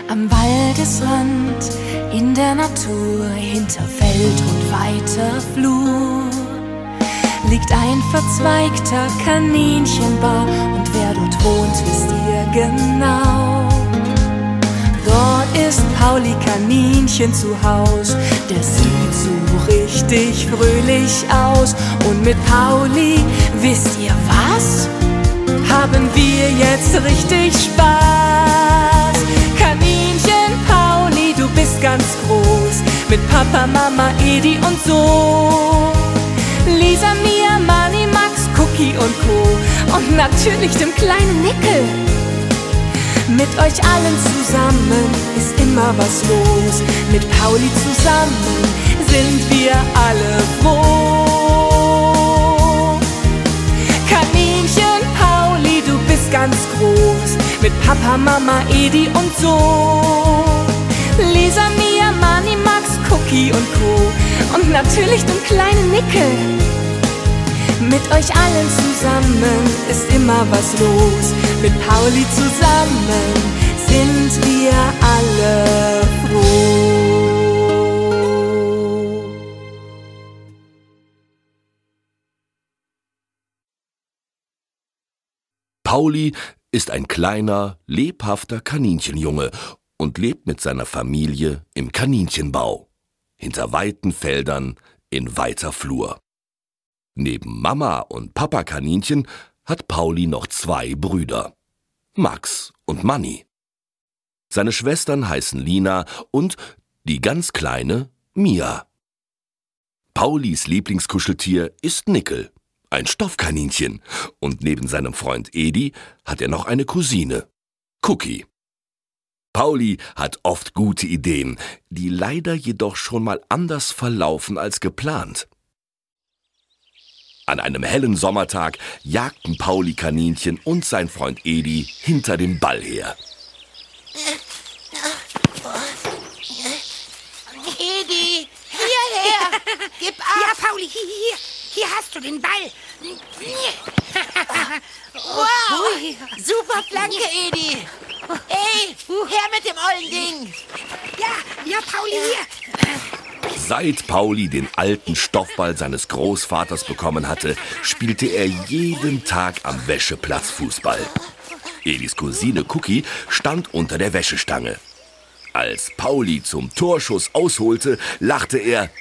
Am Waldesrand, in der Natur, hinter Feld und weiter Flur, liegt ein verzweigter Kaninchenbau, und wer dort wohnt, wisst ihr genau. Dort ist Pauli Kaninchen zu Haus, der sieht so richtig fröhlich aus. Und mit Pauli, wisst ihr was? Haben wir jetzt richtig Spaß. Kaninchen Pauli, du bist ganz groß, mit Papa, Mama, Edi und so. Lisa, Mia, Mani, Max, Cookie und Co. Und natürlich dem kleinen Nickel. Mit euch allen zusammen ist immer was los. Mit Pauli zusammen sind wir alle froh. Kaninchen Pauli, du bist ganz groß, mit Papa, Mama, Edi und so. Lisa, Mia, Mani, Max, Cookie und Co. Und natürlich dem kleinen Nickel. Mit euch allen zusammen ist immer was los. Mit Pauli zusammen sind wir alle froh. Pauli ist ein kleiner, lebhafter Kaninchenjunge und lebt mit seiner Familie im Kaninchenbau, hinter weiten Feldern in weiter Flur. Neben Mama und Papa Kaninchen hat Pauli noch 2 Brüder, Max und Manni. Seine Schwestern heißen Lina und die ganz kleine Mia. Paulis Lieblingskuscheltier ist Nickel, ein Stoffkaninchen, und neben seinem Freund Edi hat er noch eine Cousine, Cookie. Pauli hat oft gute Ideen, die leider jedoch schon mal anders verlaufen als geplant. An einem hellen Sommertag jagten Pauli Kaninchen und sein Freund Edi hinter dem Ball her. Edi, hierher! Gib ab! Ja, Pauli, hier hast du den Ball. Wow! Super Flanke, Edi! Ey, her mit dem ollen Ding! Ja, Pauli, hier. Seit Pauli den alten Stoffball seines Großvaters bekommen hatte, spielte er jeden Tag am Wäscheplatz Fußball. Edis Cousine Cookie stand unter der Wäschestange. Als Pauli zum Torschuss ausholte, lachte er.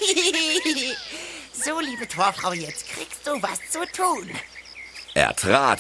So, liebe Torfrau, jetzt kriegst du was zu tun. Er trat